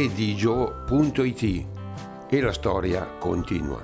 redigio.it e la storia continua.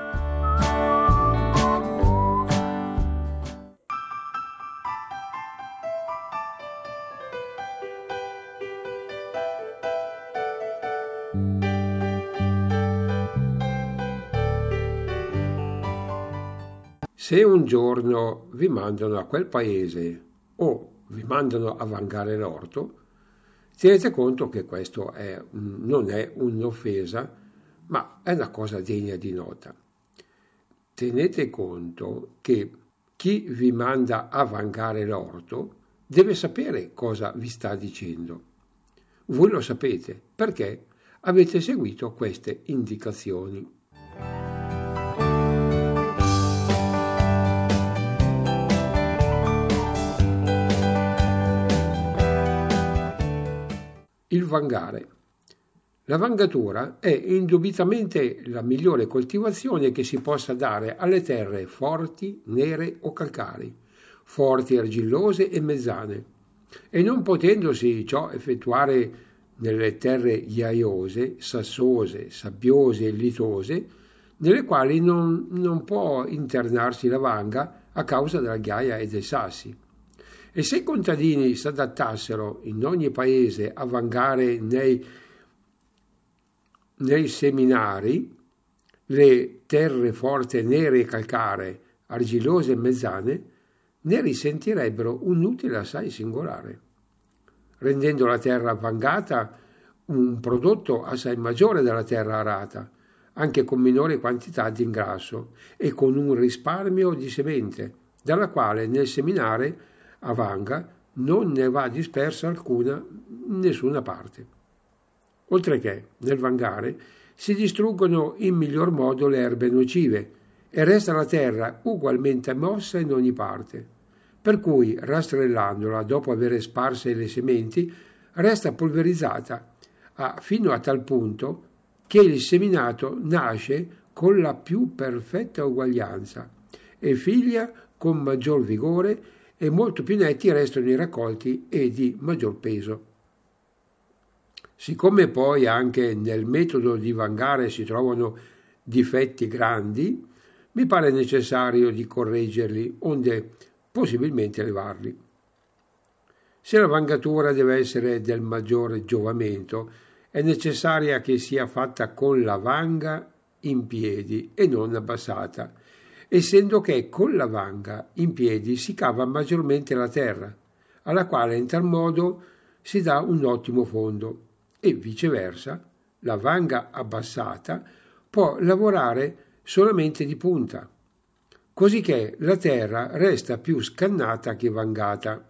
Se un giorno vi mandano a quel paese o vi mandano a vangare l'orto, tenete conto che questo non è un'offesa, ma è una cosa degna di nota. Tenete conto che chi vi manda a vangare l'orto deve sapere cosa vi sta dicendo. Voi lo sapete perché avete seguito queste indicazioni. Il vangare. La vangatura è indubbiamente la migliore coltivazione che si possa dare alle terre forti, nere o calcaree, forti, argillose e mezzane, e non potendosi ciò effettuare nelle terre ghiaiose, sassose, sabbiose e litose, nelle quali non può internarsi la vanga a causa della ghiaia e dei sassi. E se i contadini si adattassero in ogni paese a vangare nei seminari le terre forti, nere e calcaree, argillose e mezzane, ne risentirebbero un utile assai singolare, rendendo la terra vangata un prodotto assai maggiore della terra arata, anche con minore quantità di ingrasso e con un risparmio di semente, dalla quale nel seminare a vanga non ne va dispersa alcuna in nessuna parte. Oltre che nel vangare si distruggono in miglior modo le erbe nocive e resta la terra ugualmente mossa in ogni parte, per cui rastrellandola dopo aver sparse le sementi resta polverizzata fino a tal punto che il seminato nasce con la più perfetta uguaglianza e figlia con maggior vigore e molto più netti restano i raccolti e di maggior peso. Siccome poi anche nel metodo di vangare si trovano difetti grandi, mi pare necessario di correggerli, onde possibilmente levarli. Se la vangatura deve essere del maggiore giovamento, è necessaria che sia fatta con la vanga in piedi e non abbassata, essendo che con la vanga in piedi si cava maggiormente la terra, alla quale in tal modo si dà un ottimo fondo, e viceversa la vanga abbassata può lavorare solamente di punta, cosicché la terra resta più scannata che vangata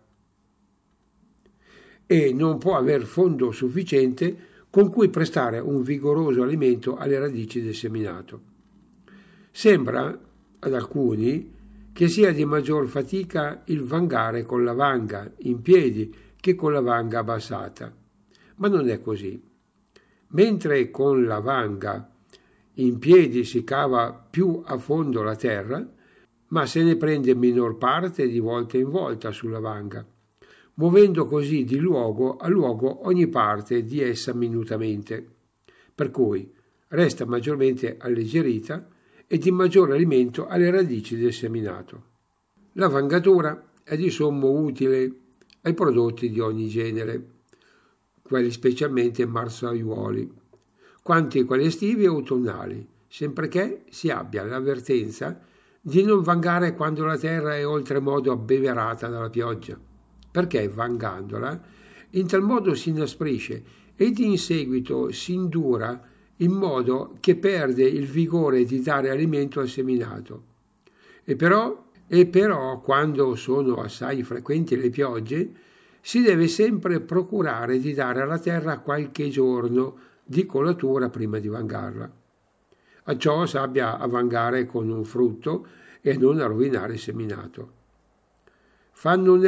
e non può aver fondo sufficiente con cui prestare un vigoroso alimento alle radici del seminato. Sembra ad alcuni che sia di maggior fatica il vangare con la vanga in piedi che con la vanga abbassata, ma non è così. Mentre con la vanga in piedi si cava più a fondo la terra, ma se ne prende minor parte di volta in volta sulla vanga, muovendo così di luogo a luogo ogni parte di essa minutamente, per cui resta maggiormente alleggerita e di maggiore alimento alle radici del seminato. La vangatura è di sommo utile ai prodotti di ogni genere, quelli specialmente marsaiuoli, quanti quelli estivi e autunnali, sempre che si abbia l'avvertenza di non vangare quando la terra è oltremodo abbeverata dalla pioggia, perché vangandola in tal modo si inasprisce ed in seguito si indura in modo che perde il vigore di dare alimento al seminato. E però quando sono assai frequenti le piogge, si deve sempre procurare di dare alla terra qualche giorno di colatura prima di vangarla. A ciò si abbia a vangare con un frutto e non a rovinare il seminato. Fanno un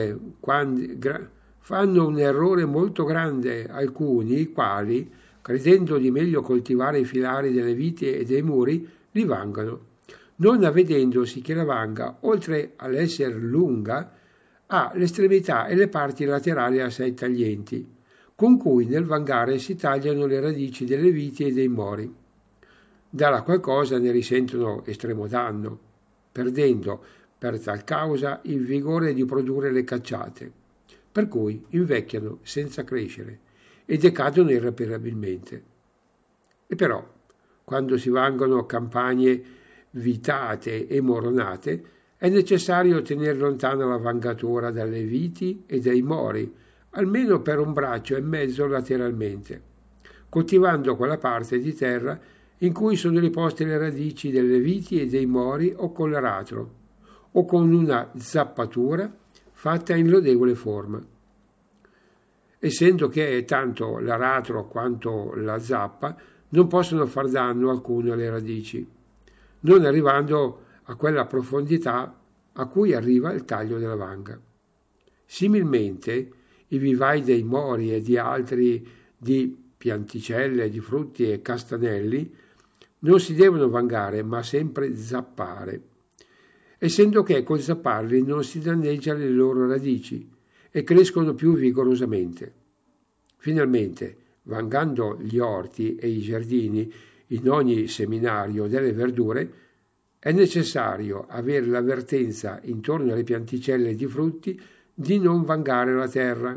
errore molto grande alcuni, i quali, credendo di meglio coltivare i filari delle viti e dei muri, li vangano, non avvedendosi che la vanga, oltre all'essere lunga, ha l'estremità e le parti laterali assai taglienti, con cui nel vangare si tagliano le radici delle viti e dei mori. Dalla qualcosa ne risentono estremo danno, perdendo per tal causa il vigore di produrre le cacciate, per cui invecchiano senza crescere e decadono irreparabilmente. E però, quando si vangono campagne vitate e moronate, è necessario tenere lontana la vangatura dalle viti e dai mori, almeno per un braccio e mezzo lateralmente, coltivando quella parte di terra in cui sono riposte le radici delle viti e dei mori o con l'aratro, o con una zappatura fatta in lodevole forma. Essendo che tanto l'aratro quanto la zappa non possono far danno alcuno alle radici, non arrivando a quella profondità a cui arriva il taglio della vanga. Similmente, i vivai dei mori e di altri di pianticelle, di frutti e castanelli non si devono vangare, ma sempre zappare, essendo che col zapparli non si danneggia le loro radici e crescono più vigorosamente. Finalmente, vangando gli orti e i giardini in ogni seminario delle verdure, è necessario avere l'avvertenza intorno alle pianticelle di frutti di non vangare la terra,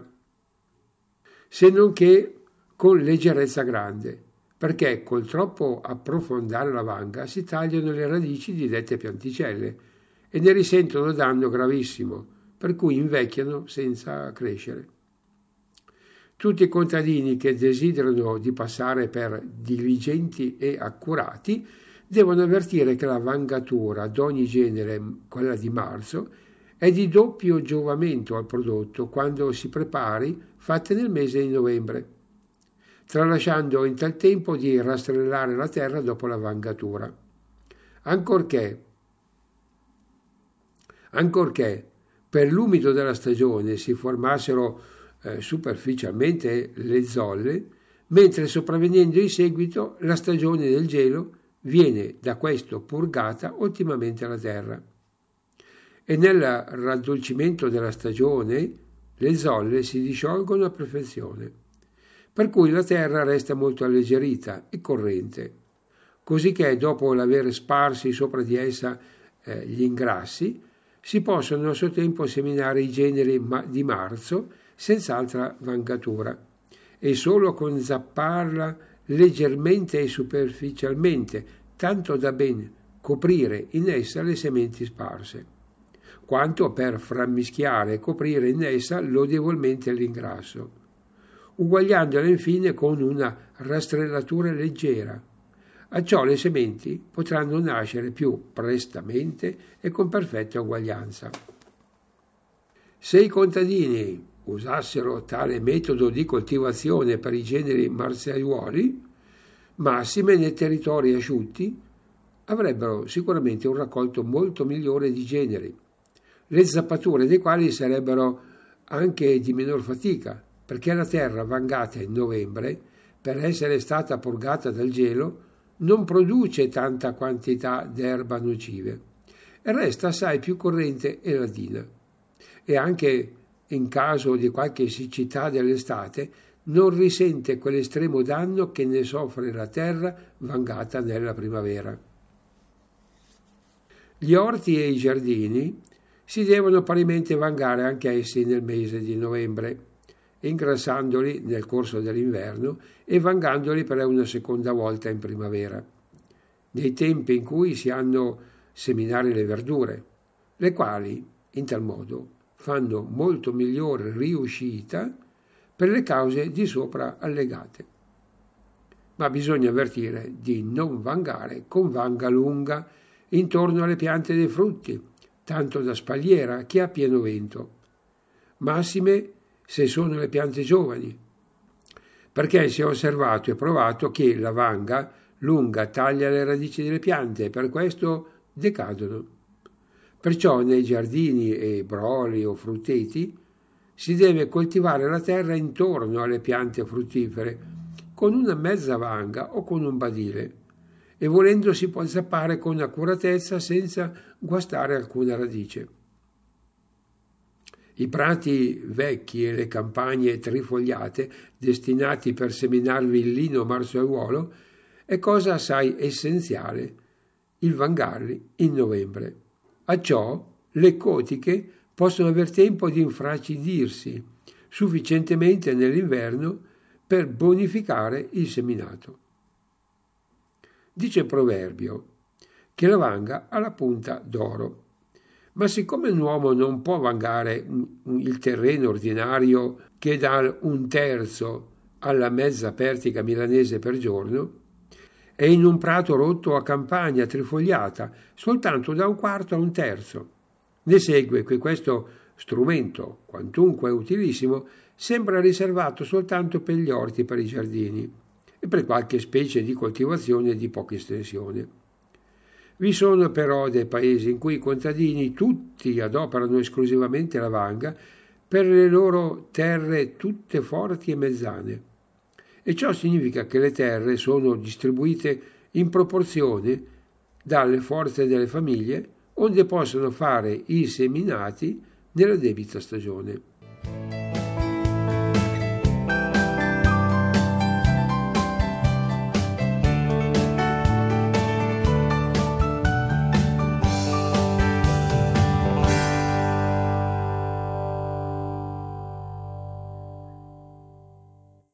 se non che con leggerezza grande, perché col troppo approfondare la vanga si tagliano le radici di dette pianticelle e ne risentono danno gravissimo, per cui invecchiano senza crescere. Tutti i contadini che desiderano di passare per diligenti e accurati devono avvertire che la vangatura d'ogni genere, quella di marzo, è di doppio giovamento al prodotto quando si prepari, fatte nel mese di novembre, tralasciando in tal tempo di rastrellare la terra dopo la vangatura. Ancorché per l'umido della stagione si formassero superficialmente le zolle, mentre sopravvenendo in seguito la stagione del gelo viene da questo purgata ottimamente la terra. E nel raddolcimento della stagione le zolle si disciolgono a perfezione, per cui la terra resta molto alleggerita e corrente, così che dopo l'aver sparsi sopra di essa gli ingrassi, si possono a suo tempo seminare i generi di marzo senza altra vangatura e solo con zapparla leggermente e superficialmente, tanto da ben coprire in essa le sementi sparse, quanto per frammischiare e coprire in essa lodevolmente l'ingrasso, uguagliandola infine con una rastrellatura leggera. A ciò le sementi potranno nascere più prestamente e con perfetta uguaglianza. Se i contadini usassero tale metodo di coltivazione per i generi marzaiuoli, massime nei territori asciutti, avrebbero sicuramente un raccolto molto migliore di generi, le zappature dei quali sarebbero anche di minor fatica, perché la terra vangata in novembre, per essere stata purgata dal gelo, non produce tanta quantità d'erba nocive e resta assai più corrente e ladina. E anche in caso di qualche siccità dell'estate non risente quell'estremo danno che ne soffre la terra vangata nella primavera. Gli orti e i giardini si devono parimenti vangare anche essi nel mese di novembre, ingrassandoli nel corso dell'inverno e vangandoli per una seconda volta in primavera, nei tempi in cui si hanno seminare le verdure, le quali, in tal modo, fanno molto migliore riuscita per le cause di sopra allegate. Ma bisogna avvertire di non vangare con vanga lunga intorno alle piante dei frutti, tanto da spalliera che a pieno vento, massime se sono le piante giovani, perché si è osservato e provato che la vanga lunga taglia le radici delle piante e per questo decadono. Perciò nei giardini e broli o frutteti si deve coltivare la terra intorno alle piante fruttifere con una mezza vanga o con un badile, e volendo si può zappare con accuratezza senza guastare alcuna radice. I prati vecchi e le campagne trifogliate, destinati per seminarvi il lino marzuaiuolo, è cosa assai essenziale il vangarli in novembre. A ciò le cotiche possono aver tempo di infracidirsi sufficientemente nell'inverno per bonificare il seminato. Dice il proverbio che la vanga ha la punta d'oro. Ma siccome un uomo non può vangare il terreno ordinario che dà un terzo alla mezza pertica milanese per giorno, e in un prato rotto a campagna trifogliata soltanto da un quarto a un terzo, ne segue che questo strumento, quantunque utilissimo, sembra riservato soltanto per gli orti e per i giardini e per qualche specie di coltivazione di poca estensione. Vi sono però dei paesi in cui i contadini tutti adoperano esclusivamente la vanga per le loro terre tutte forti e mezzane. E ciò significa che le terre sono distribuite in proporzione dalle forze delle famiglie onde possono fare i seminati nella debita stagione.